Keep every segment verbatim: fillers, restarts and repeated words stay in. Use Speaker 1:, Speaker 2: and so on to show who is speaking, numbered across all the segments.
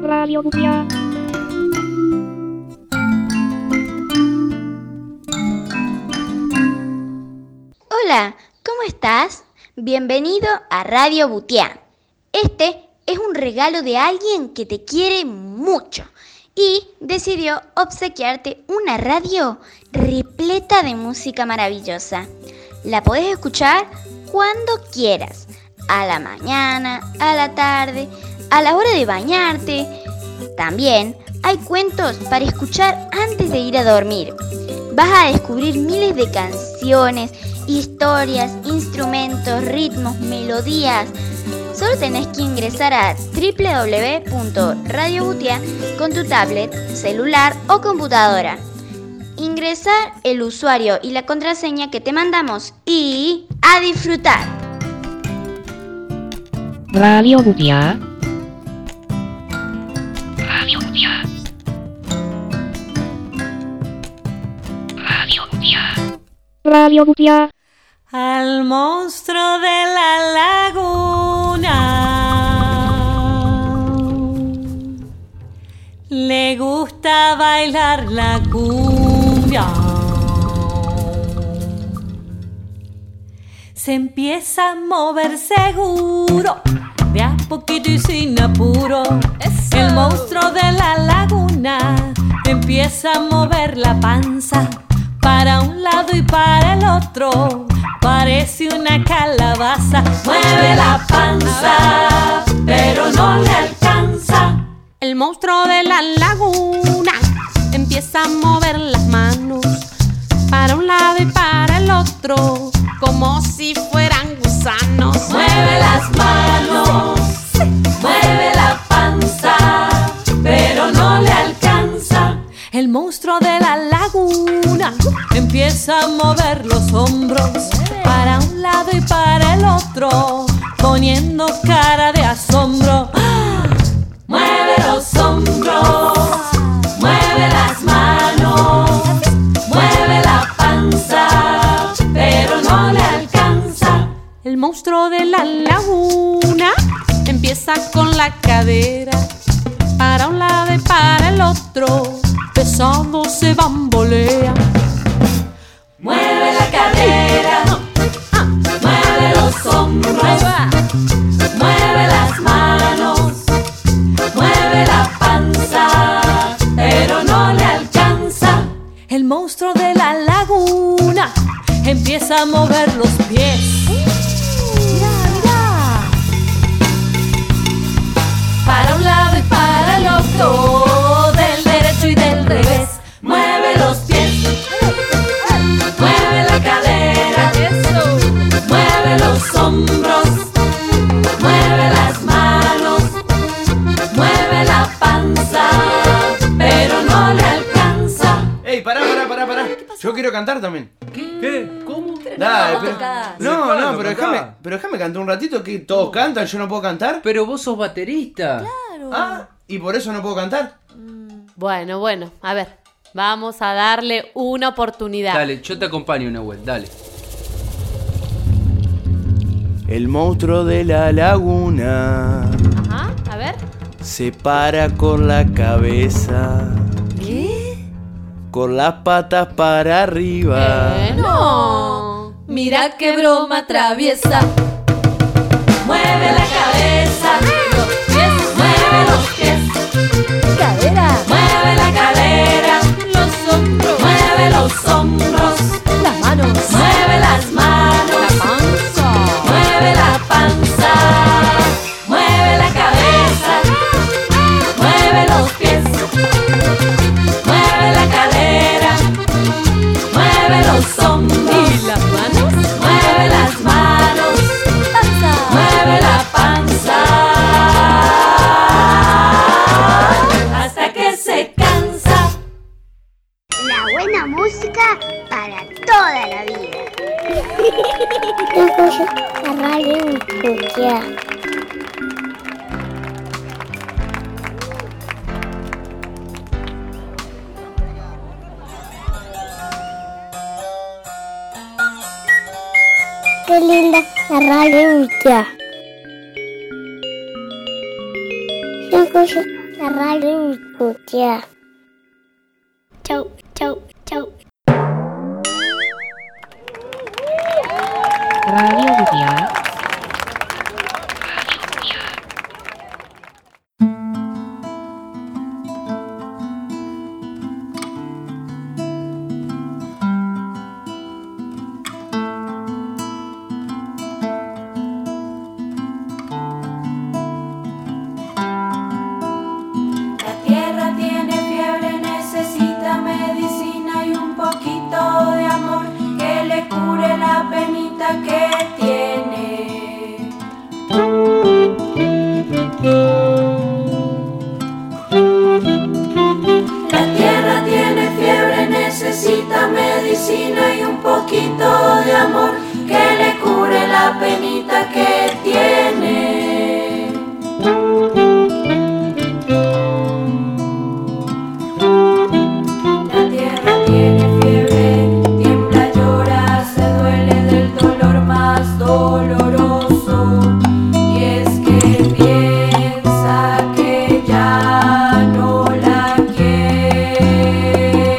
Speaker 1: Radio Butia.
Speaker 2: Hola, ¿cómo estás? Bienvenido a Radio Butia. Este es un regalo de alguien que te quiere mucho y decidió obsequiarte una radio repleta de música maravillosa. La podés escuchar cuando quieras, a la mañana, a la tarde, a la hora de bañarte. También hay cuentos para escuchar antes de ir a dormir. Vas a descubrir miles de canciones, historias, instrumentos, ritmos, melodías. Solo tenés que ingresar a doble u doble u doble u punto radio butia con tu tablet, celular o computadora. Ingresar el usuario y la contraseña que te mandamos y ¡a disfrutar!
Speaker 1: Radio Butia. Radio Butia. Radio Butia. Radio Butia.
Speaker 3: Al monstruo de la laguna le gusta bailar la cumbia. Se empieza a mover seguro, de a poquito y sin apuro. ¡Eso! El monstruo de la laguna empieza a mover la panza para un lado y para el otro. Parece una calabaza. Mueve la panza, pero no le alcanza. El monstruo de la laguna empieza a mover las manos para un lado y para el otro, como si fueran gusanos. Mueve las manos, mueve la panza, pero no le alcanza. El monstruo de la laguna empieza a mover los hombros para un lado y para el otro, poniendo cara de asombro. ¡Ah! Mueve los hombros, mueve las manos, mueve la panza, pero no le alcanza. El monstruo de la laguna empieza con la cadera para un lado y para el otro, pesado se bambolea. Mueve la cadera, mueve los hombros, mueve las manos, mueve la panza, pero no le alcanza. El monstruo de la laguna empieza a mover los pies. Mira, mira. Para un lado y para el otro, del derecho y del revés. Mueve los pies, mueve la cadera, mueve los hombros, mueve las manos, mueve la panza, pero no le alcanza.
Speaker 4: ¡Ey, pará, pará, pará, pará! Yo quiero cantar también.
Speaker 5: ¿Qué? ¿Cómo?
Speaker 4: Dale,
Speaker 3: no,
Speaker 4: pero...
Speaker 3: tocás.
Speaker 4: No,
Speaker 5: ¿Cuándo
Speaker 4: no, pero
Speaker 5: tocás?
Speaker 4: déjame, pero déjame cantar un ratito que todos cantan, yo no puedo cantar.
Speaker 5: Pero vos sos baterista.
Speaker 4: Ah, ¿y por eso no puedo cantar?
Speaker 3: Bueno, bueno, a ver, vamos a darle una oportunidad.
Speaker 5: Dale, yo te acompaño, Nahuel, dale.
Speaker 4: El monstruo de la laguna
Speaker 3: Ajá, a ver.
Speaker 4: se para con la cabeza,
Speaker 3: ¿Qué?
Speaker 4: con las patas para arriba.
Speaker 3: Eh, no. Mira qué broma traviesa. Mueve la cabeza, los pies, mueve los pies. Cadera. Mueve la cadera, los hombros, mueve los hombros, las manos, mueve las manos, la panza, mueve la panza, mueve la cabeza, mueve los pies, mueve la cadera, mueve los hombros y las manos, mueve las manos, panza, mueve la panza, hasta que se cansa.
Speaker 2: La buena música para toda la vida.
Speaker 6: Yo escucho la radio Butia. Qué linda la radio Butia. Yo escucho La radio Butia. Chau, chau, chau.
Speaker 1: Radio Butia.
Speaker 3: Medicina y un poquito de amor que le cure la penita que tiene. La tierra tiene fiebre, tiembla, llora, se duele del dolor más doloroso. Y es que piensa que ya no la quiere.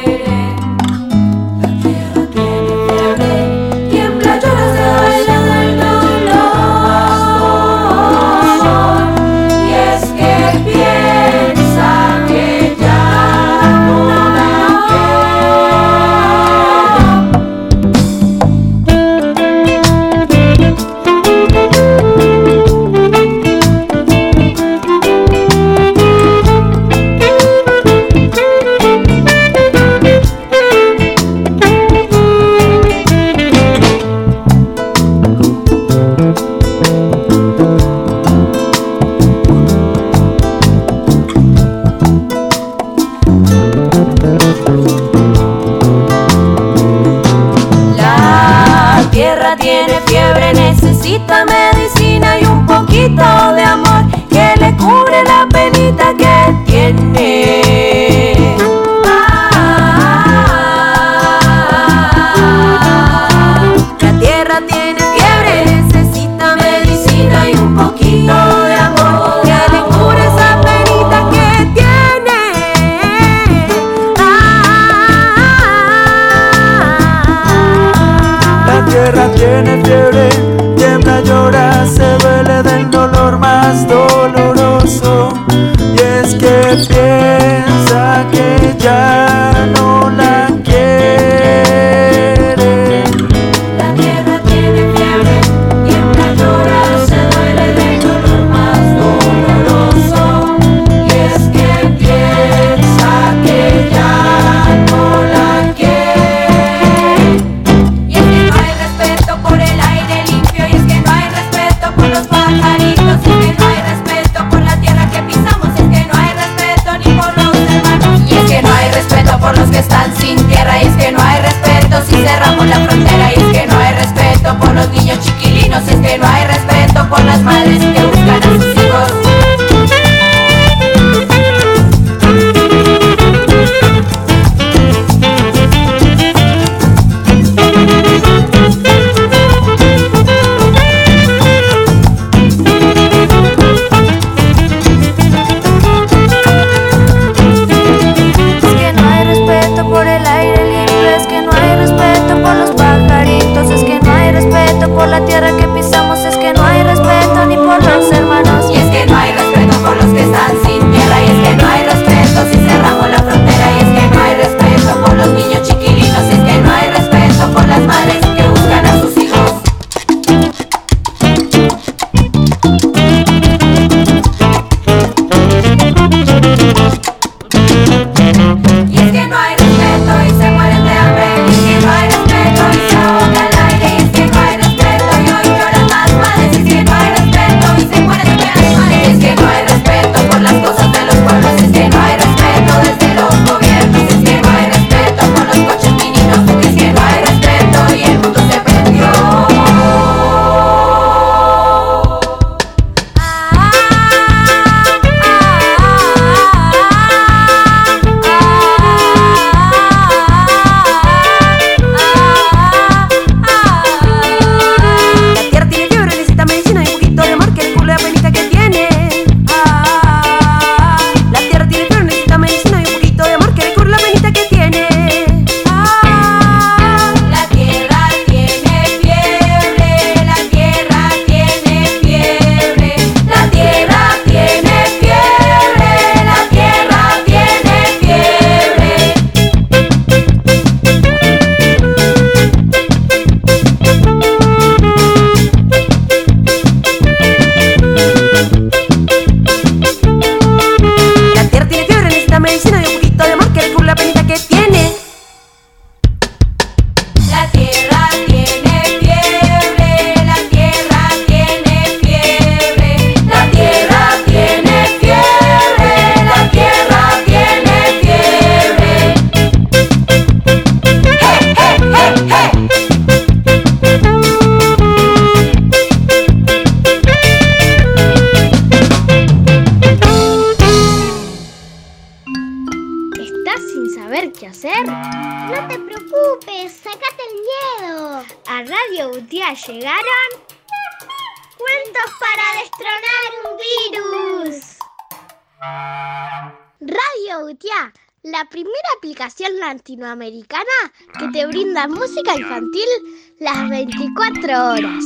Speaker 3: Tiene fiebre, necesita medicina y un poquito de amor que le cubre la penita que tiene. Ah, la tierra tiene fiebre, necesita medicina y un poquito de amor que le cubre esa penita que tiene. Ah,
Speaker 4: La tierra tiene fiebre, tiembla, llora, se duele del dolor más doloroso. Y es que piensa que ya no la quiere.
Speaker 3: La tierra tiene fiebre, tiembla, llora, se duele del dolor más doloroso. Y es que piensa que ya no la quiere. Y es que no hay respeto por el aire limpio, y es que no hay respeto por los pajaritos, y es que no hay respeto por la tierra que pisamos, y es que no hay respeto ni por los hermanos, y es que no hay respeto
Speaker 7: medicina y un poquito de amor, que con la penita que tiene.
Speaker 3: La tierra tiene fiebre, la tierra tiene fiebre, la tierra tiene fiebre, la tierra tiene fiebre. ¡Hey, hey, hey, hey!
Speaker 2: ¿Estás sin saber qué hacer?
Speaker 6: No te preocupes, sacate el miedo.
Speaker 2: A Radio Butiá llegaron
Speaker 6: Cuentos para destronar un virus.
Speaker 2: Radio Butiá, la primera aplicación latinoamericana que te brinda música infantil las veinticuatro horas.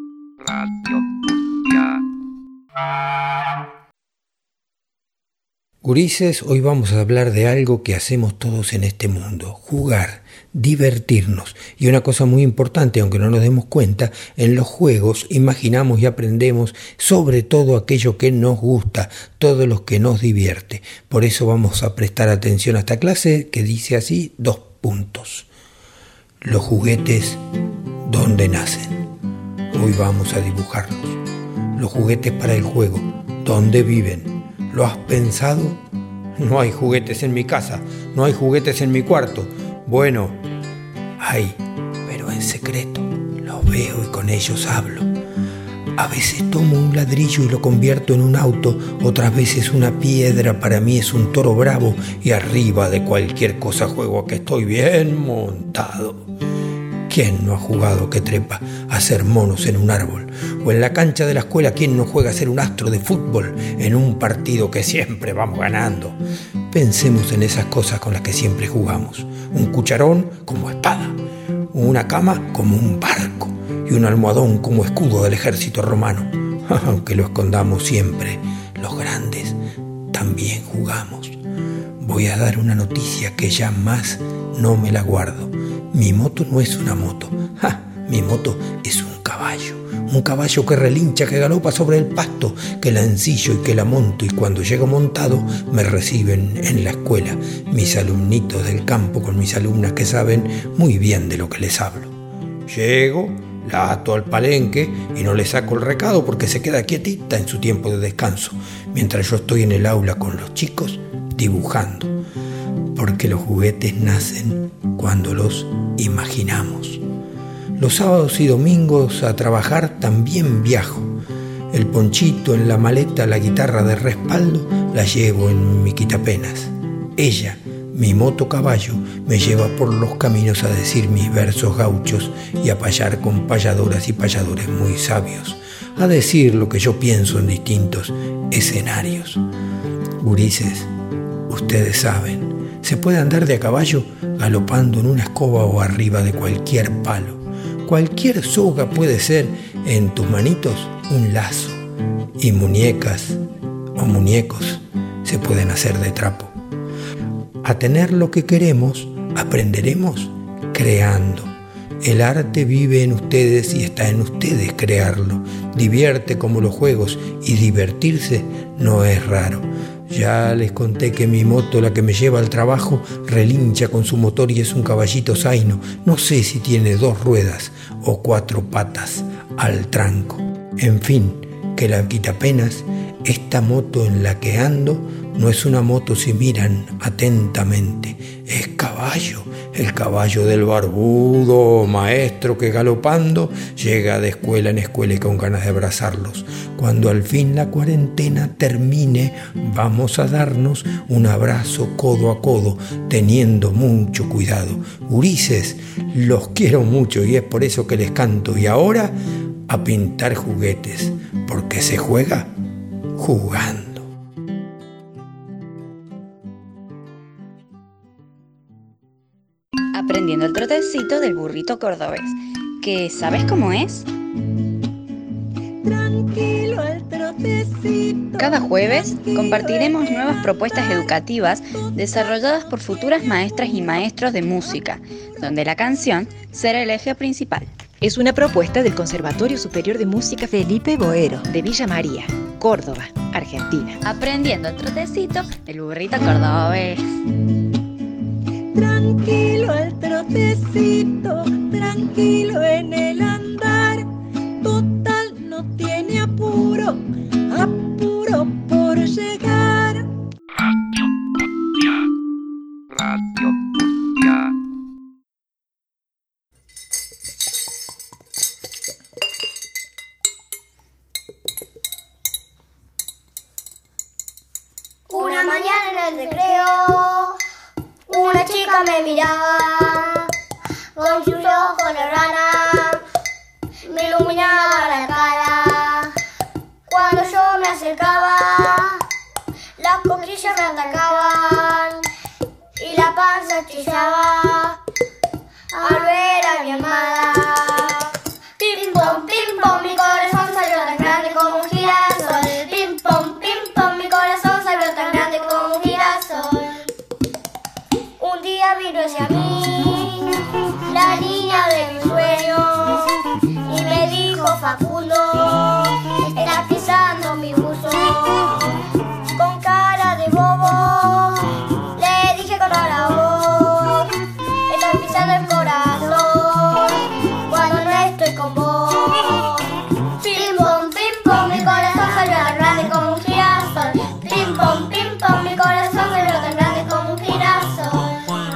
Speaker 8: Gurises, hoy vamos a hablar de algo que hacemos todos en este mundo: jugar, divertirnos. Y una cosa muy importante, aunque no nos demos cuenta, en los juegos imaginamos y aprendemos sobre todo aquello que nos gusta, todo lo que nos divierte. Por eso vamos a prestar atención a esta clase que dice así, dos puntos. Los juguetes, ¿dónde nacen? Hoy vamos a dibujarlos. Los juguetes para el juego, ¿dónde viven? ¿Lo has pensado? No hay juguetes en mi casa, no hay juguetes en mi cuarto. Bueno, hay, pero en secreto. Los veo y con ellos hablo. A veces tomo un ladrillo y lo convierto en un auto, otras veces una piedra para mí es un toro bravo y arriba de cualquier cosa juego a que estoy bien montado. ¿Quién no ha jugado que trepa a ser monos en un árbol? O en la cancha de la escuela, ¿quién no juega a ser un astro de fútbol en un partido que siempre vamos ganando? Pensemos en esas cosas con las que siempre jugamos. Un cucharón como espada, una cama como un barco y un almohadón como escudo del ejército romano. Aunque lo escondamos siempre, los grandes también jugamos. Voy a dar una noticia que ya más no me la guardo. Mi moto no es una moto, ¡ja! Mi moto es un caballo, un caballo que relincha, que galopa sobre el pasto, que la ensillo y que la monto, y cuando llego montado me reciben en la escuela mis alumnitos del campo con mis alumnas que saben muy bien de lo que les hablo. Llego, la ato al palenque y no le saco el recado porque se queda quietita en su tiempo de descanso, mientras yo estoy en el aula con los chicos dibujando, porque los juguetes nacen cuando los imaginamos. Los sábados y domingos a trabajar también viajo. El ponchito en la maleta, la guitarra de respaldo, la llevo en mi quitapenas. Ella, mi moto caballo, me lleva por los caminos a decir mis versos gauchos y a payar con payadoras y payadores muy sabios, a decir lo que yo pienso en distintos escenarios. Gurises, ustedes saben, se puede andar de a caballo galopando en una escoba o arriba de cualquier palo. Cualquier soga puede ser en tus manitos un lazo. Y muñecas o muñecos se pueden hacer de trapo. A tener lo que queremos, aprenderemos creando. El arte vive en ustedes y está en ustedes crearlo. Divierte como los juegos y divertirse no es raro. Ya les conté que mi moto, la que me lleva al trabajo, relincha con su motor y es un caballito zaino. No sé si tiene dos ruedas o cuatro patas al tranco. En fin, que la quitapenas, esta moto en la que ando, no es una moto si miran atentamente. Es caballo, el caballo del barbudo maestro que galopando llega de escuela en escuela y con ganas de abrazarlos. Cuando al fin la cuarentena termine, vamos a darnos un abrazo codo a codo, teniendo mucho cuidado. Gurises, los quiero mucho y es por eso que les canto. Y ahora, a pintar juguetes, porque se juega jugando.
Speaker 9: Aprendiendo el trotecito del burrito cordobés, que ¿sabes cómo es?
Speaker 3: Tranquilo el trotecito.
Speaker 9: Cada jueves compartiremos nuevas propuestas educativas desarrolladas por futuras maestras y maestros de música, donde la canción será el eje principal.
Speaker 10: Es una propuesta del Conservatorio Superior de Música Felipe Boero, de Villa María.
Speaker 9: Córdoba, Argentina. Aprendiendo el trotecito, el burrito cordobés.
Speaker 10: Tranquilo el trotecito, tranquilo en el andar. Total no tiene apuro, apuro por llegar.
Speaker 11: Radio Butia.
Speaker 6: Una mañana en el recreo, una chica me miraba, con sus ojos de rana, me iluminaba la cara. Cuando yo me acercaba, las cosquillas me atacaban y la panza chillaba al ver a mi amada. Pim pom, pim pom, mi corazón salió tan grande como un girasol. Pim pom, pim pom, mi corazón salió tan grande como un girasol. Un día vino hacia mí la niña de mis sueños y me dijo: Facundo, estás pisando mi buzo. Con cara de bobo le dije con la voz: estás pisando el corazón cuando no estoy con vos. Pim pom, pim pom, mi corazón salió tan grande como un girasol. Pim pom, pim pom, mi corazón salió tan grande como un girasol.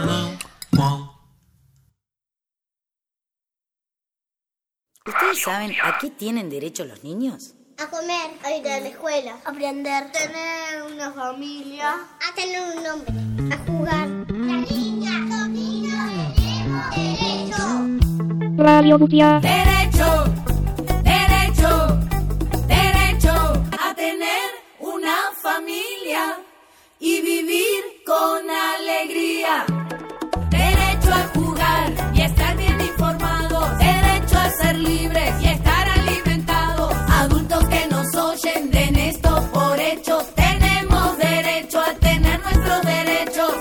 Speaker 12: ¿Ustedes saben a qué tienen derecho los niños?
Speaker 6: A comer, a ir a la escuela, a aprender, tener una familia, a tener un nombre, a jugar. Las niñas, los niños tenemos derecho.
Speaker 1: Radio Butia.
Speaker 3: Derecho, derecho, derecho a tener una familia y vivir con alegría. Derecho a jugar y estar bien informados. Derecho a ser libres y estar alimentados. Adultos que nos oyen, den esto por hecho. Tenemos derecho a tener nuestros derechos.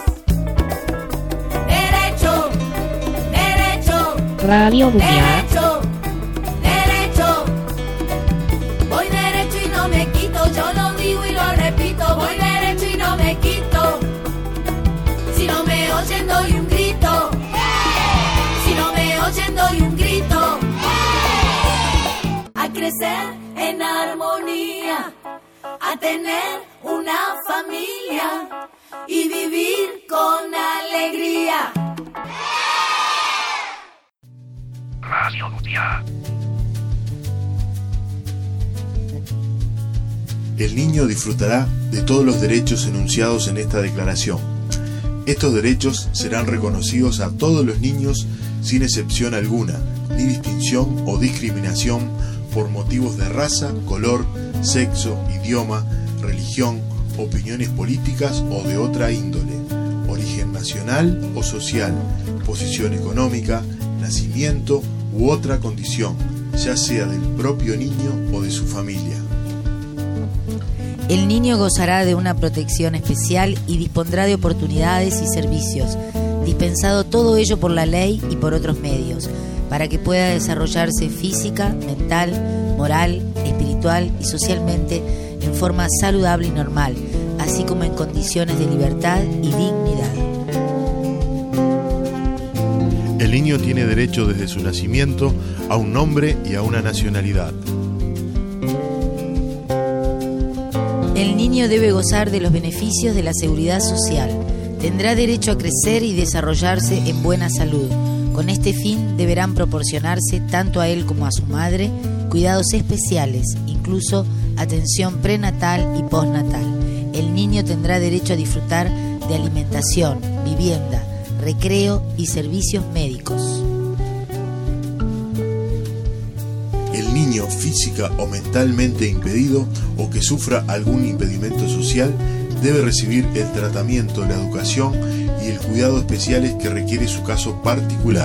Speaker 3: Derecho, derecho,
Speaker 1: Radio Butia.
Speaker 3: derecho, derecho. Voy derecho y no me quito, yo lo digo y lo repito. Voy derecho y no me quito. Si no me oyen doy un grito. Si no me oyen doy un grito. A crecer en armonía, a tener una familia y vivir con alegría.
Speaker 11: Radio Butia.
Speaker 13: El niño disfrutará de todos los derechos enunciados en esta declaración. Estos derechos serán reconocidos a todos los niños sin excepción alguna, ni distinción o discriminación por motivos de raza, color, sexo, idioma, religión, opiniones políticas o de otra índole, origen nacional o social, posición económica, nacimiento u otra condición, ya sea del propio niño o de su familia.
Speaker 12: El niño gozará de una protección especial y dispondrá de oportunidades y servicios, dispensado todo ello por la ley y por otros medios, para que pueda desarrollarse física, mental, moral, espiritual y socialmente en forma saludable y normal, así como en condiciones de libertad y dignidad.
Speaker 13: El niño tiene derecho desde su nacimiento a un nombre y a una nacionalidad.
Speaker 12: El niño debe gozar de los beneficios de la seguridad social. Tendrá derecho a crecer y desarrollarse en buena salud. Con este fin deberán proporcionarse tanto a él como a su madre cuidados especiales, incluso atención prenatal y postnatal. El niño tendrá derecho a disfrutar de alimentación, vivienda, recreo y servicios médicos.
Speaker 13: El niño física o mentalmente impedido o que sufra algún impedimento social debe recibir el tratamiento, la educación y el cuidado especiales que requiere su caso particular.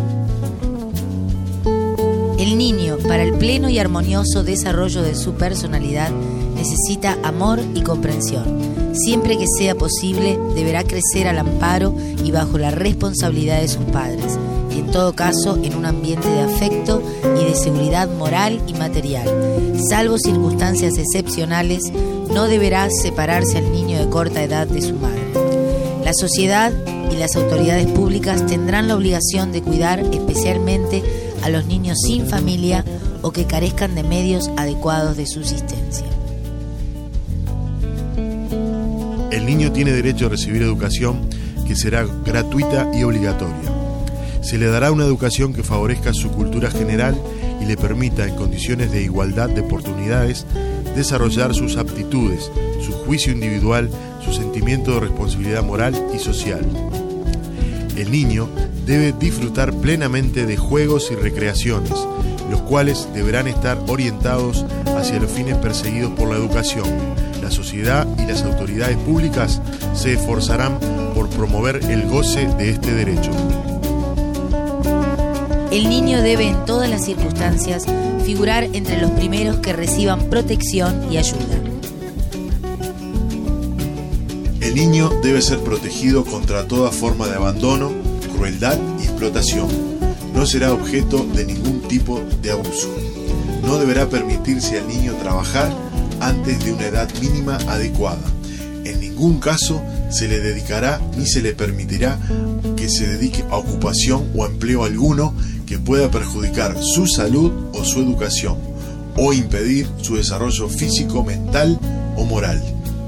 Speaker 12: El niño, para el pleno y armonioso desarrollo de su personalidad, necesita amor y comprensión. Siempre que sea posible, deberá crecer al amparo y bajo la responsabilidad de sus padres, quien en todo caso en un ambiente de afecto y de seguridad moral y material. Salvo circunstancias excepcionales, no deberá separarse al niño de corta edad de su madre. La sociedad y las autoridades públicas tendrán la obligación de cuidar especialmente a los niños sin familia o que carezcan de medios adecuados de subsistencia.
Speaker 13: El niño tiene derecho a recibir educación que será gratuita y obligatoria. Se le dará una educación que favorezca su cultura general y le permita, en condiciones de igualdad de oportunidades, desarrollar sus aptitudes, su juicio individual, su sentimiento de responsabilidad moral y social. El niño debe disfrutar plenamente de juegos y recreaciones, los cuales deberán estar orientados hacia los fines perseguidos por la educación. La sociedad y las autoridades públicas se esforzarán por promover el goce de este derecho.
Speaker 12: El niño debe en todas las circunstancias figurar entre los primeros que reciban protección y ayuda.
Speaker 13: El niño debe ser protegido contra toda forma de abandono, crueldad y explotación. No será objeto de ningún tipo de abuso. No deberá permitirse al niño trabajar antes de una edad mínima adecuada. En ningún caso se le dedicará ni se le permitirá que se dedique a ocupación o empleo alguno que pueda perjudicar su salud o su educación, o impedir su desarrollo físico, mental o moral.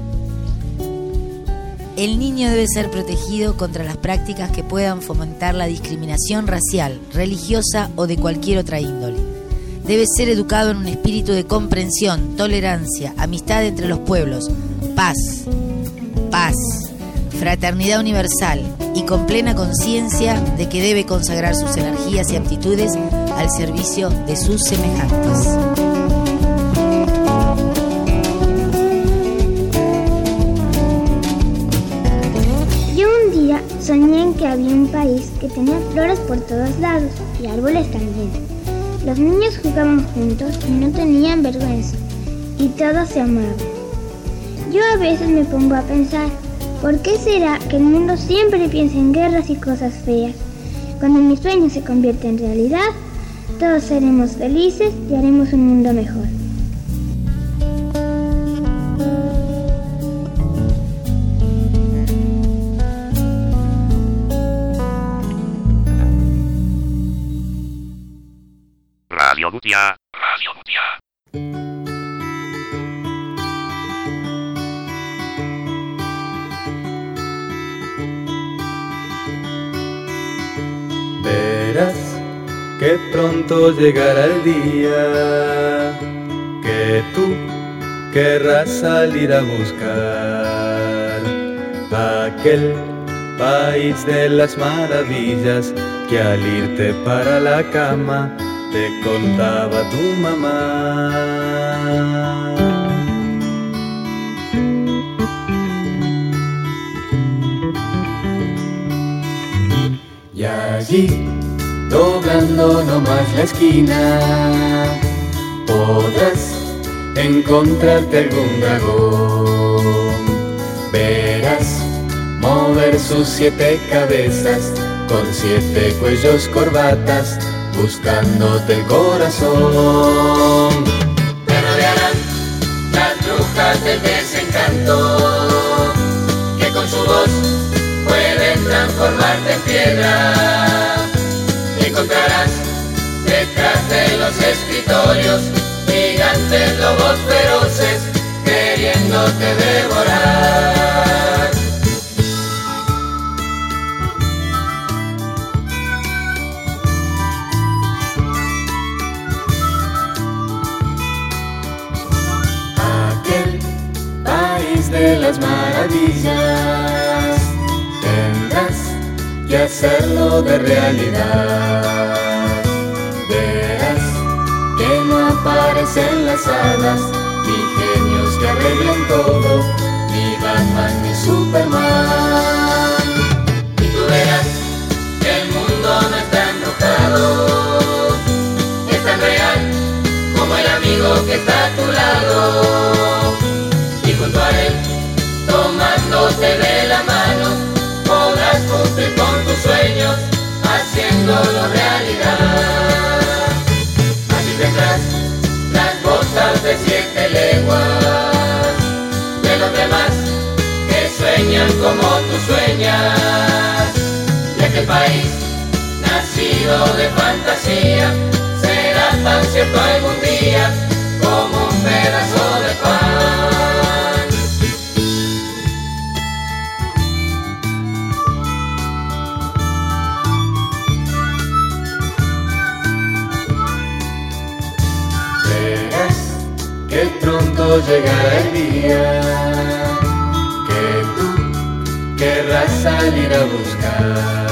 Speaker 12: El niño debe ser protegido contra las prácticas que puedan fomentar la discriminación racial, religiosa o de cualquier otra índole. Debe ser educado en un espíritu de comprensión, tolerancia, amistad entre los pueblos, paz, paz, fraternidad universal y con plena conciencia de que debe consagrar sus energías y aptitudes al servicio de sus semejantes.
Speaker 6: Yo un día soñé en que había un país que tenía flores por todos lados y árboles también. Los niños jugaban juntos y no tenían vergüenza, y todos se amaban. Yo a veces me pongo a pensar, ¿por qué será que el mundo siempre piensa en guerras y cosas feas? Cuando mi sueño se convierte en realidad, todos seremos felices y haremos un mundo mejor.
Speaker 11: Radio Butia, Radio Butia.
Speaker 4: Verás que pronto llegará el día que tú querrás salir a buscar aquel país de las maravillas que al irte para la cama te contaba tu mamá. Y allí, doblando nomás la esquina, podrás encontrarte algún dragón. Verás mover sus siete cabezas con siete cuellos corbatas, buscándote el corazón. Te rodearán las brujas del desencanto, que con su voz pueden transformarte en piedra. Encontrarás detrás de los escritorios gigantes lobos feroces queriéndote devorar. De las maravillas tendrás que hacerlo de realidad. Verás que no aparecen las hadas, ni genios que arreglen todo, ni Batman ni Superman. Y tú verás que el mundo no está embrujado, es tan real como el amigo que está a tu lado. Y junto a él, tomándote de la mano, podrás cumplir con tus sueños,
Speaker 14: haciéndolo realidad. Así tendrás las botas de siete leguas de los demás que sueñan como tú sueñas, y aquel país nacido de fantasía será tan cierto algún día como un pedazo de pan. Verás que pronto llegará el día que tú querrás salir a buscar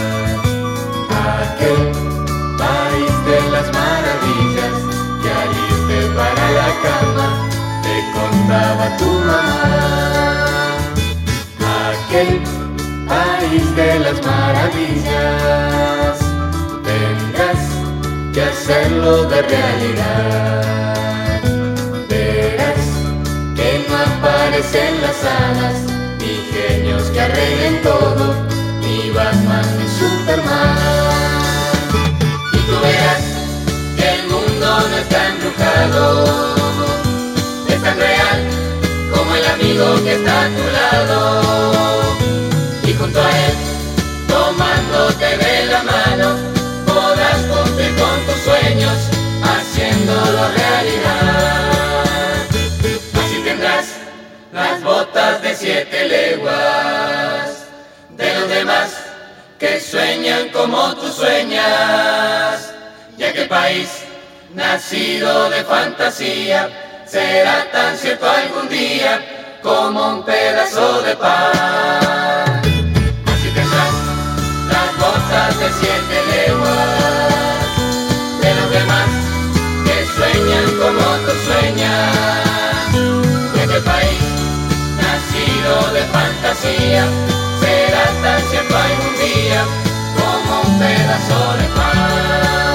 Speaker 14: aquel país de las maravillas que al irte para la cama te contaba tu mamá. Aquel país de las maravillas tendrás que hacerlo de realidad. Verás que no aparecen las hadas ni genios que arreglen todo, ni Batman ni Superman. Y tú verás que el mundo no está embrujado, es tan real como el amigo que está a tu lado. Y junto a él, tomándote de la mano, podrás cumplir con tus sueños, haciéndolo realidad. Así tendrás las botas de siete leguas de los demás que sueñan como tú sueñas, y aquel país nacido de fantasía será tan cierto algún día como un pedazo de pan. Así tendrás las botas de siete leguas de los demás que sueñan como tú sueñas, y aquel país nacido de fantasía será tan cierto algún día como un pedazo de pan.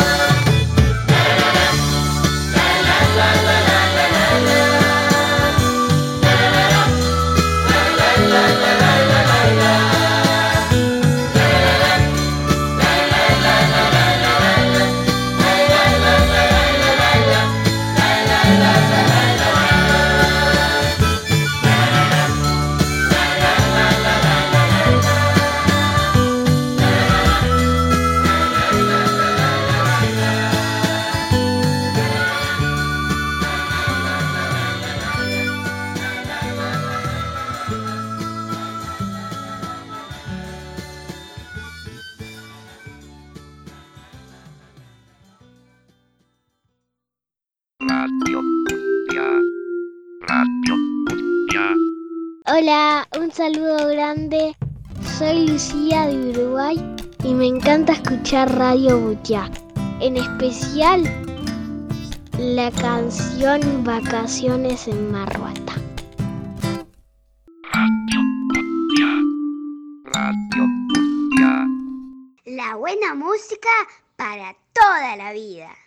Speaker 15: Hola, un saludo grande. Soy Lucía de Uruguay y me encanta escuchar Radio Butiá. En especial la canción Vacaciones en Marruata.
Speaker 6: La buena música para toda la vida.